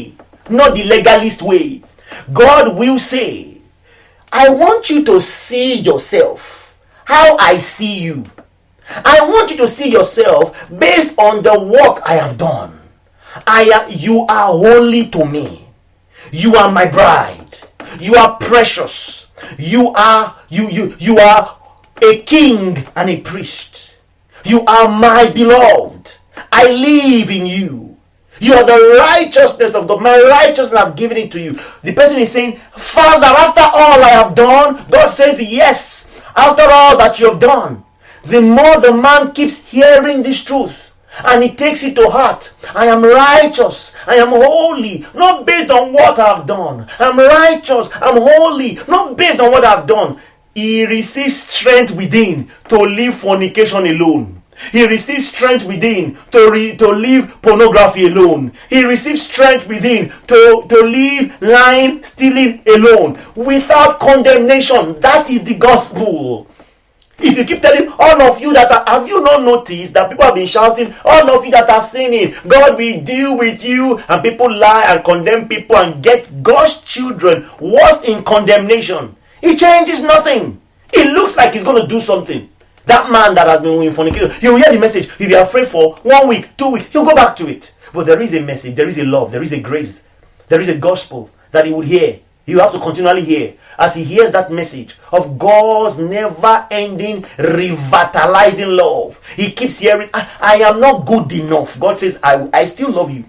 not the legalist way. God will say, I want you to see yourself how I see you. I want you to see yourself based on the work I have done. I, you are holy to me. You are my bride. You are precious. You are you you you are a king and a priest. You are my beloved. I live in you. You are the righteousness of God. My righteousness I've given it to you. The person is saying, Father, after all I have done, God says, yes, after all that you have done. The more the man keeps hearing this truth and he takes it to heart, I am righteous, I am holy, not based on what I have done. I'm righteous, I'm holy, not based on what I have done. He receives strength within to leave fornication alone. He receives strength within to, re, to leave pornography alone. He receives strength within to, to leave lying, stealing alone. Without condemnation. That is the gospel. If you keep telling all of you that are, have you not noticed that people have been shouting, all of you that are sinning, God will deal with you, and people lie and condemn people and get God's children worse in condemnation. It changes nothing. It looks like he's going to do something. That man that has been in fornication, he will hear the message, he'll be afraid for one week, two weeks, he'll go back to it. But there is a message, there is a love, there is a grace, there is a gospel that he would hear. You have to continually hear. As he hears that message of God's never-ending, revitalizing love, he keeps hearing, I, I am not good enough. God says, I, I still love you.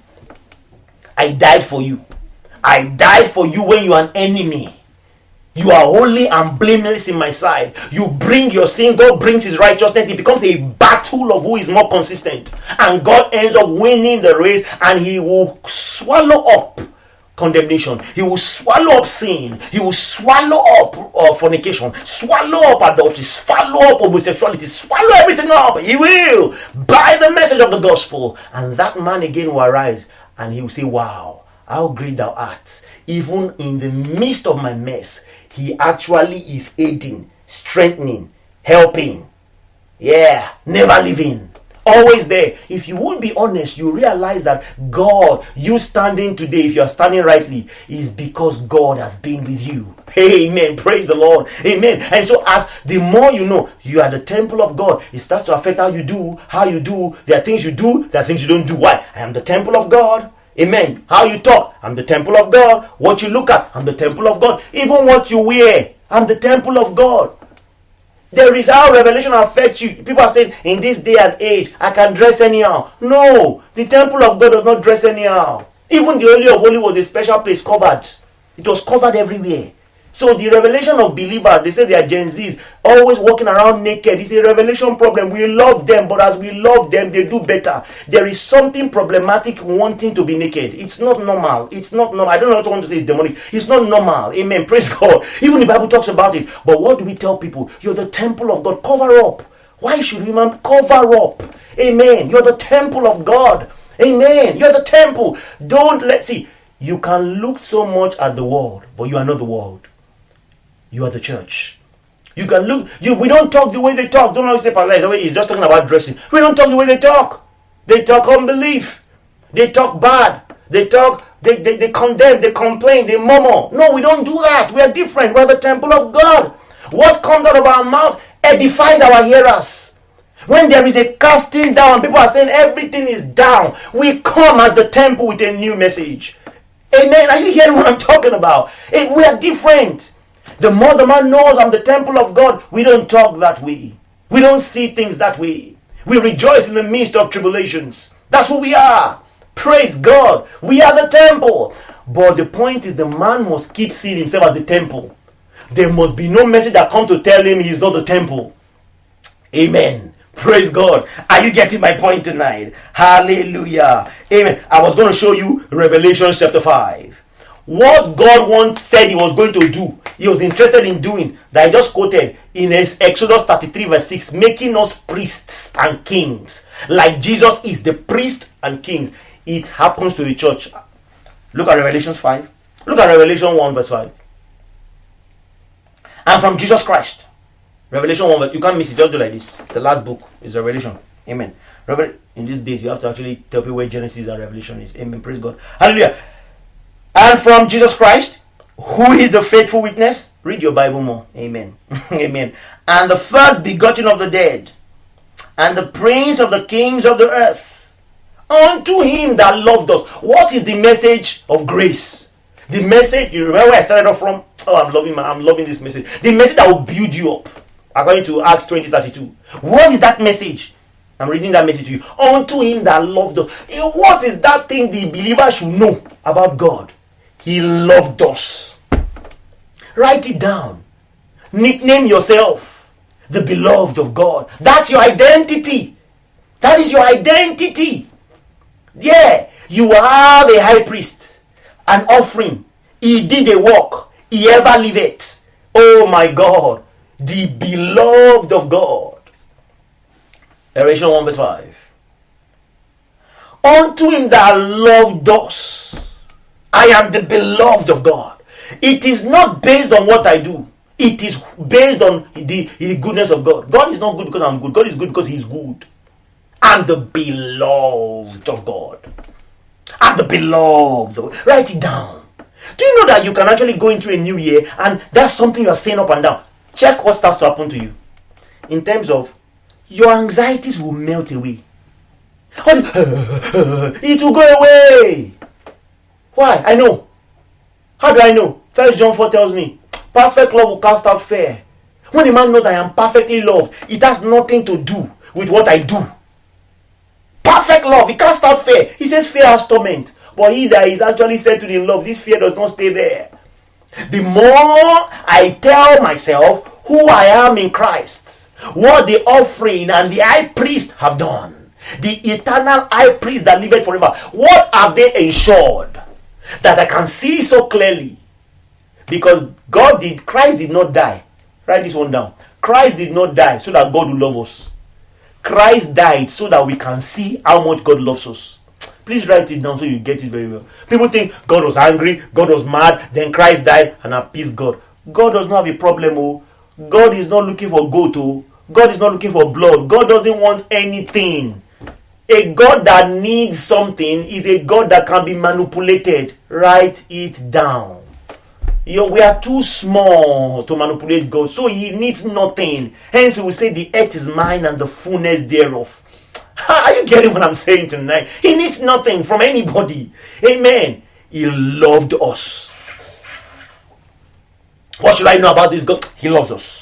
I died for you. I died for you when you are an enemy. You are holy and blameless in my sight. You bring your sin, God brings his righteousness. It becomes a battle of who is more consistent. And God ends up winning the race, and he will swallow up condemnation. He will swallow up sin. He will swallow up uh, fornication, swallow up adultery, swallow up homosexuality, swallow everything up. He will, by the message of the gospel. And that man again will arise and he will say, wow, how great thou art. Even in the midst of my mess, he actually is aiding, strengthening, helping. Yeah, never leaving. Always there. If you would be honest, you realize that God, you standing today, if you are standing rightly, is because God has been with you. Amen. Praise the Lord. Amen. And so as the more you know, you are the temple of God, it starts to affect how you do, how you do. There are things you do, there are things you don't do. Why? I am the temple of God. Amen. How you talk, I'm the temple of God. What you look at, I'm the temple of God. Even what you wear, I'm the temple of God. There is how revelation affects you. People are saying, in this day and age, I can dress anyhow. No, the temple of God does not dress anyhow. Even the Holy of Holies was a special place covered. It was covered everywhere. So the revelation of believers, they say they are Gen Zs, always walking around naked. It's a revelation problem. We love them, but as we love them, they do better. There is something problematic wanting to be naked. It's not normal. It's not normal. I don't know what I want to say. It's demonic. It's not normal. Amen. Praise God. Even the Bible talks about it. But what do we tell people? You're the temple of God. Cover up. Why should we man cover up? Amen. You're the temple of God. Amen. You're the temple. Don't let's see. You can look so much at the world, but you are not the world. You are the church. You can look. You we don't talk the way they talk. Don't always say Pastor he's just talking about dressing. We don't talk the way they talk. They talk unbelief. They talk bad. They talk. They, they they condemn. They complain. They murmur. No, we don't do that. We are different. We are the temple of God. What comes out of our mouth edifies our hearers. When there is a casting down, people are saying everything is down. We come as the temple with a new message. Amen. Are you hearing what I'm talking about? It, we are different. The more the man knows I'm the temple of God, we don't talk that way. We don't see things that way. We rejoice in the midst of tribulations. That's who we are. Praise God. We are the temple. But the point is the man must keep seeing himself as the temple. There must be no message that comes to tell him he is not the temple. Amen. Praise God. Are you getting my point tonight? Hallelujah. Amen. I was going to show you Revelation chapter five. What God once said he was going to do, he was interested in doing, that I just quoted in Exodus thirty-three verse six, making us priests and kings. Like Jesus is the priest and king. It happens to the church. Look at Revelation five. Look at Revelation one verse five. And from Jesus Christ. Revelation one, you can't miss it, just do like this. The last book is Revelation. Amen. Revel- in these days, you have to actually tell people where Genesis and Revelation is. Amen. Praise God. Hallelujah. And from Jesus Christ, who is the faithful witness. Read your Bible more. Amen. Amen. And the first begotten of the dead, and the prince of the kings of the earth, unto him that loved us. What is the message of grace? The message, you remember where I started off from? Oh, I'm loving my, I'm loving this message. The message that will build you up, according to Acts twenty thirty-two. What is that message? I'm reading that message to you. Unto him that loved us. What is that thing the believer should know about God? He loved us. Write it down. Nickname yourself the beloved of God. That's your identity. That is your identity. Yeah, you have a high priest, an offering. He did a work. He ever liveth. Oh my God, the beloved of God. Revelation one verse five. Unto him that loved us, I am the beloved of God. It is not based on what I do. It is based on the, the goodness of God. God is not good because I'm good. God is good because he's good. I'm the beloved of God. I'm the beloved of God. Write it down. Do you know that you can actually go into a new year and that's something you are saying up and down? Check what starts to happen to you. In terms of your anxieties will melt away. It will go away. Why? I know. How do I know? First John four tells me, perfect love will cast out fear. When a man knows I am perfectly loved, it has nothing to do with what I do. Perfect love, it casts out fear. He says fear has torment. But he that is actually settled in love, this fear does not stay there. The more I tell myself who I am in Christ, what the offering and the high priest have done, the eternal high priest that liveth forever, what have they ensured? That I can see so clearly. Because God did, Christ did not die. Write this one down. Christ did not die so that God will love us. Christ died so that we can see how much God loves us. Please write it down so you get it very well. People think God was angry, God was mad, then Christ died and appeased God. God does not have a problem. Oh. God is not looking for goat. Oh. God is not looking for blood. God doesn't want anything. A God that needs something is a God that can be manipulated. Write it down. You know, we are too small to manipulate God, so he needs nothing. Hence, he will say, the earth is mine and the fullness thereof. Are you getting what I'm saying tonight? He needs nothing from anybody. Amen. He loved us. What should I know about this God? He loves us.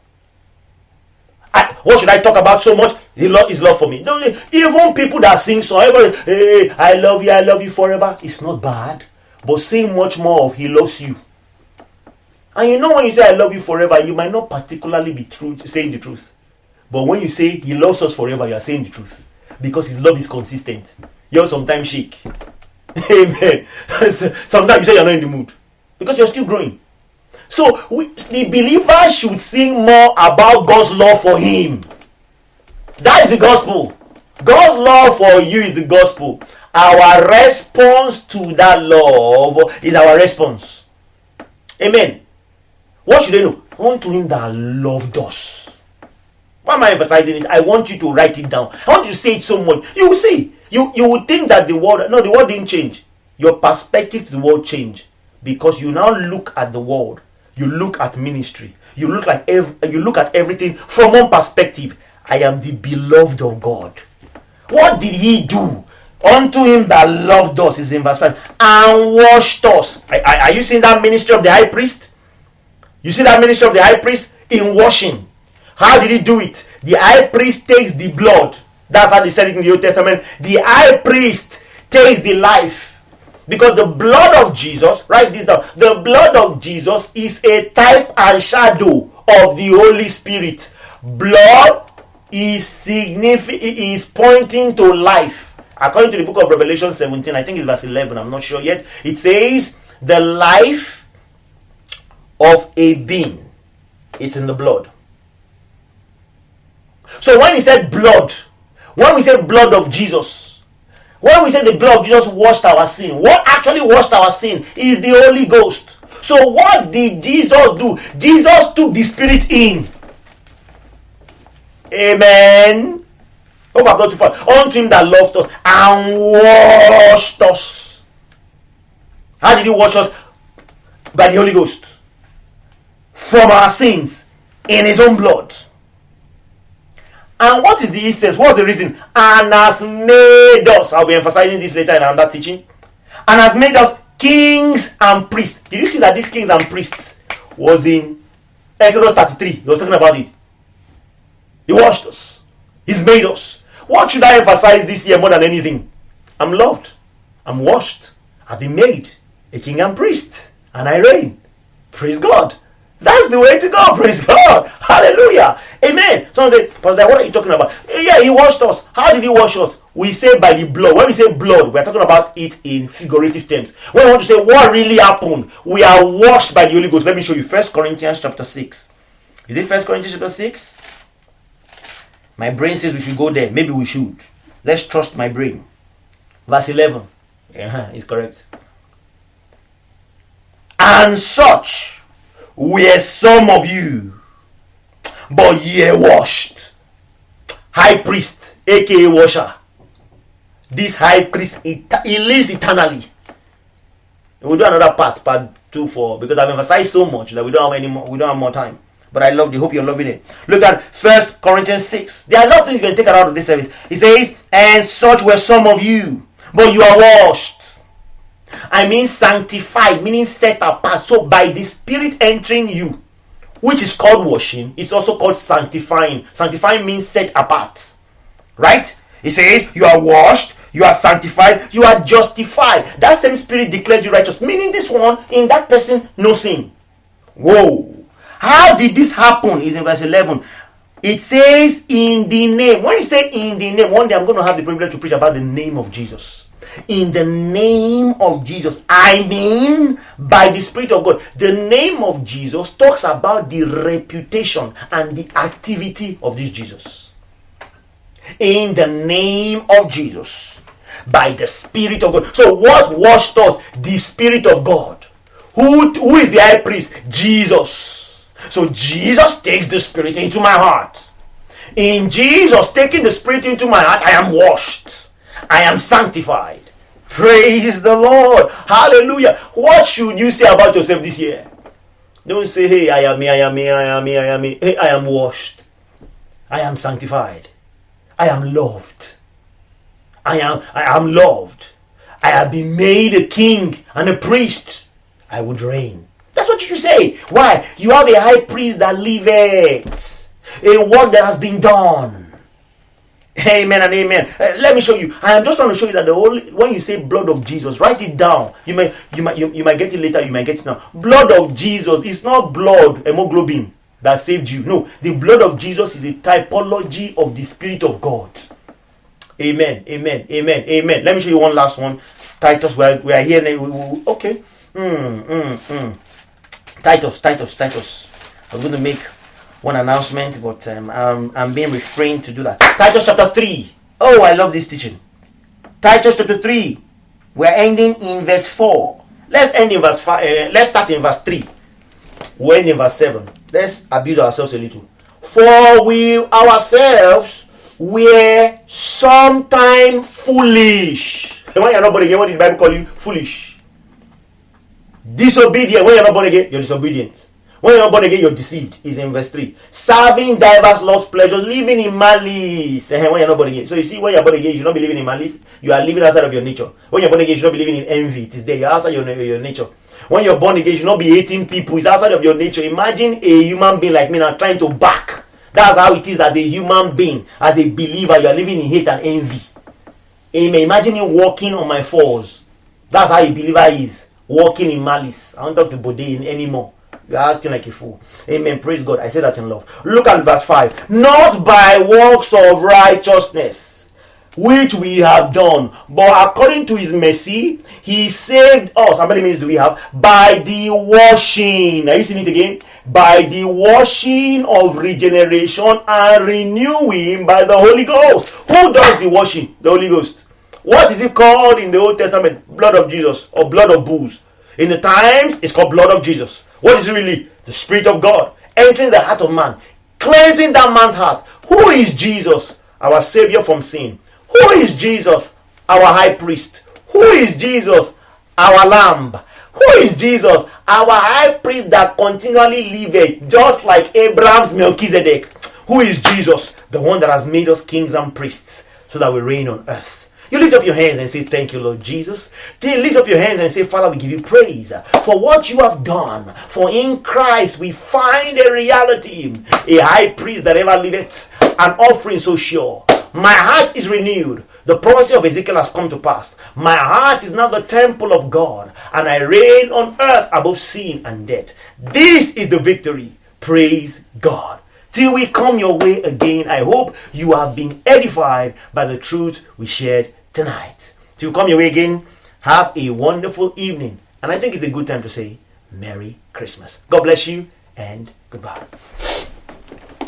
I, what should I talk about so much? He lo- his love for me. Don't, even people that sing so, everybody, hey, I love you, I love you forever. It's not bad. But sing much more of he loves you. And you know when you say I love you forever, you might not particularly be true, saying the truth. But when you say he loves us forever, you are saying the truth. Because his love is consistent. You'll sometimes shake. Amen. Sometimes you say you're not in the mood. Because you're still growing. So we, the believer should sing more about God's love for him. That is the gospel. God's love for you is the gospel. Our response to that love is our response. Amen. What should they know? Unto him that loved us. Why am I emphasizing it? I want you to write it down. I want you to say it so much. You will see. You, you would think that the world, no, the world didn't change. Your perspective to the world changed. Because you now look at the world. You look at ministry. You look at ev- you look at everything from one perspective. I am the beloved of God. What did he do? Unto him that loved us, is in verse five, and washed us. Are, are you seeing that ministry of the high priest? You see that ministry of the high priest in washing. How did he do it? The high priest takes the blood. That's how they said it in the Old Testament. The high priest takes the life. Because the blood of Jesus, write this down, the blood of Jesus is a type and shadow of the Holy Spirit. Blood is significant, is pointing to life. According to the book of Revelation seventeen, I think it's verse eleven, I'm not sure yet. It says, the life of a being is in the blood. So when he said blood, when we say blood of Jesus, when we say the blood of Jesus washed our sin, what actually washed our sin is the Holy Ghost. So what did Jesus do? Jesus took the Spirit in. Amen. Hope I've got too far. Unto him that loved us and washed us. How did he wash us? By the Holy Ghost. From our sins in his own blood. And what is the essence? What's the reason? And has made us, I'll be emphasizing this later in another teaching, and has made us kings and priests. Did you see that these kings and priests was in Exodus thirty-three? He was talking about it. He washed us. He's made us. What should I emphasize this year more than anything? I'm loved. I'm washed. I've been made a king and priest. And I reign. Praise God. That's the way to go. Praise God. Hallelujah. Amen. Someone say, Pastor, what are you talking about? Yeah, he washed us. How did he wash us? We say by the blood. When we say blood, we're talking about it in figurative terms. When we want to say what really happened, we are washed by the Holy Ghost. Let me show you. First Corinthians chapter six. Is it First Corinthians chapter six? My brain says we should go there. Maybe we should. Let's trust my brain. Verse eleven. Yeah, it's correct. And such were some of you, but ye are washed. High priest, aka washer. This high priest, he lives eternally. We'll do another part, part two, for because I've emphasized so much that we don't have any more. We don't have more time. But I love you. Hope you're loving it. Look at First Corinthians six. There are a lot of things you can take out of this service. It says, and such were some of you, but you are washed. I mean sanctified, meaning set apart. So by the Spirit entering you, which is called washing, it's also called sanctifying. Sanctifying means set apart. Right? It says you are washed, you are sanctified, you are justified. That same Spirit declares you righteous. Meaning this one, in that person, no sin. Whoa. How did this happen? Is in verse eleven. It says in the name. When you say in the name, one day I'm going to have the privilege to preach about the name of Jesus. In the name of Jesus. I mean, by the Spirit of God. The name of Jesus talks about the reputation and the activity of this Jesus. In the name of Jesus. By the Spirit of God. So what washed us? The Spirit of God. Who, who is the high priest? Jesus. So Jesus takes the Spirit into my heart. In Jesus taking the Spirit into my heart, I am washed. I am sanctified. Praise the Lord. Hallelujah. What should you say about yourself this year? Don't say, hey, I am me, I am me, I am me, I am me. Hey, I am washed. I am sanctified. I am loved. I am, I am loved. I have been made a king and a priest. I would reign. That's what you should say. Why? You have a high priest that liveth. A work that has been done. Amen and amen. Uh, let me show you. I am just trying to show you that the only when you say blood of Jesus, write it down. You may you might you, you might get it later, you might get it now. Blood of Jesus is not blood, hemoglobin, that saved you. No, the blood of Jesus is a typology of the Spirit of God. Amen. Amen. Amen. Amen. Let me show you one last one. Titus, we are, we are here now. Okay. Mm, mm, mm. Titus, Titus, Titus. I'm going to make one announcement, but um, I'm, I'm being refrained to do that. Titus chapter three. Oh, I love this teaching. Titus chapter three. We're ending in verse four. Let's end in verse five. Uh, let's start in verse three. We're in verse seven. Let's abuse ourselves a little. For we ourselves were sometime foolish. And when you're not born again, what did the Bible call you? Foolish. Disobedient. When you're not born again, you're disobedient. When you're not born again, you're deceived. Is in verse three. Serving diverse lost pleasures, living in malice. When you're not born again. So you see, when you're born again, you should not be living in malice. You are living outside of your nature. When you're born again, you should not be living in envy. It is there. You're outside your, your nature. When you're born again, you should not be hating people. It's outside of your nature. Imagine a human being like me now trying to back. That's how it is as a human being. As a believer, you are living in hate and envy. Amen. Imagine you walking on my fours. That's how a believer is. Walking in malice. I don't talk to Bode anymore. You are acting like a fool. Amen. Praise God. I say that in love. Look at verse five. Not by works of righteousness, which we have done, but according to his mercy, he saved us. How many minutes do we have? By the washing. Are you seeing it again? By the washing of regeneration and renewing by the Holy Ghost. Who does the washing? The Holy Ghost. What is it called in the Old Testament? Blood of Jesus or blood of bulls. In the times, it's called blood of Jesus. What is it really? The Spirit of God entering the heart of man, cleansing that man's heart. Who is Jesus? Our Savior from sin. Who is Jesus? Our high priest. Who is Jesus? our lamb. Who is Jesus? Our high priest that continually liveth, just like Abraham's Melchizedek. Who is Jesus? The one that has made us kings and priests so that we reign on earth. You lift up your hands and say, thank you, Lord Jesus. Then lift up your hands and say, Father, we give you praise for what you have done. For in Christ we find a reality, a high priest that ever liveth, an offering so sure. My heart is renewed. The prophecy of Ezekiel has come to pass. My heart is now the temple of God, and I reign on earth above sin and death. This is the victory. Praise God. Till we come your way again, I hope you have been edified by the truth we shared tonight. Till we come your way again, have a wonderful evening. And I think it's a good time to say Merry Christmas. God bless you and goodbye.